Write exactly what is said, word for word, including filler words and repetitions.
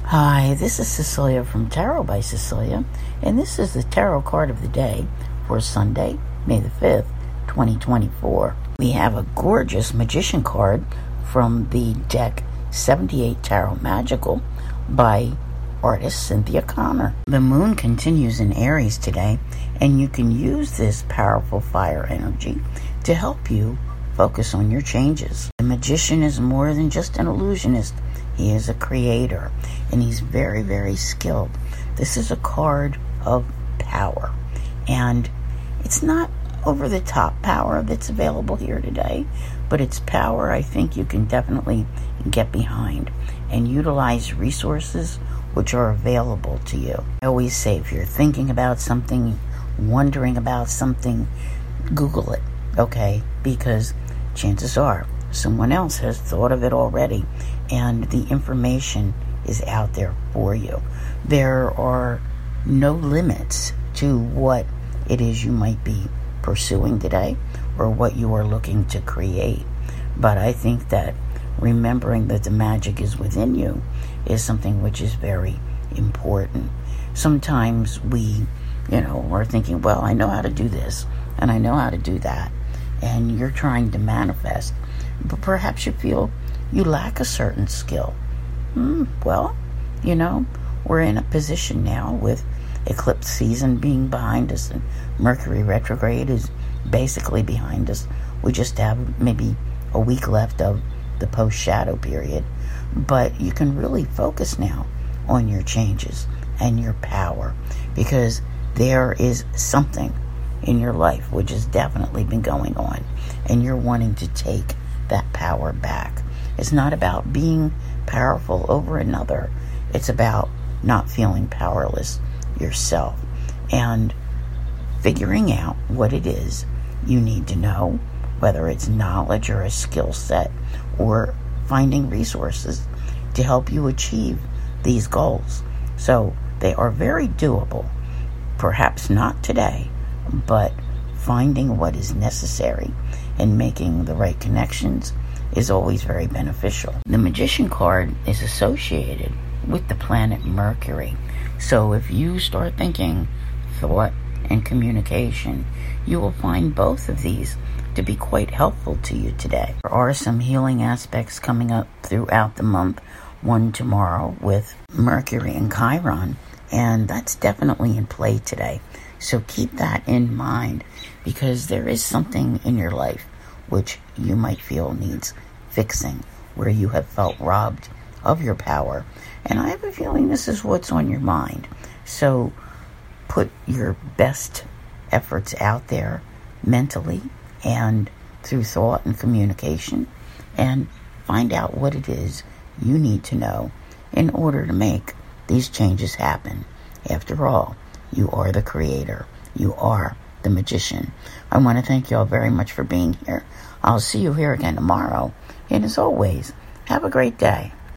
Hi, this is Cecilia from Tarot by Cecilia, and this is the tarot card of the day for Sunday, May the fifth, twenty twenty-four. We have a gorgeous magician card from the deck seventy-eight Tarot Magical by artist Cynthia Connor. The moon continues in Aries today, and you can use this powerful fire energy to help you focus on your changes. The magician is more than just an illusionist. He is a creator, and he's very, very skilled. This is a card of power, and it's not over-the-top power that's available here today, but it's power I think you can definitely get behind and utilize resources which are available to you. I always say, if you're thinking about something, wondering about something, Google it, okay? Because chances are someone else has thought of it already, and the information is out there for you. There are no limits to what it is you might be pursuing today or what you are looking to create. But I think that remembering that the magic is within you is something which is very important. Sometimes we, you know, are thinking, well, I know how to do this and I know how to do that, and you're trying to manifest, but perhaps you feel you lack a certain skill. Hmm, well, you know, we're in a position now with eclipse season being behind us, and Mercury retrograde is basically behind us. We just have maybe a week left of the post-shadow period, but you can really focus now on your changes and your power, because there is something in your life which has definitely been going on, and you're wanting to take that power back. It's not about being powerful over another. It's about not feeling powerless yourself and figuring out what it is you need to know, whether it's knowledge or a skill set, or finding resources to help you achieve these goals. So they are very doable. Perhaps not today, but finding what is necessary and making the right connections is always very beneficial. The Magician card is associated with the planet Mercury. So if you start thinking thought and communication, you will find both of these to be quite helpful to you today. There are some healing aspects coming up throughout the month, one tomorrow with Mercury and Chiron, and that's definitely in play today. So keep that in mind, because there is something in your life which you might feel needs fixing, where you have felt robbed of your power. And I have a feeling this is what's on your mind. So put your best efforts out there mentally and through thought and communication, and find out what it is you need to know in order to make these changes happen. After all, you are the creator. You are the magician. I want to thank you all very much for being here. I'll see you here again tomorrow. And as always, have a great day.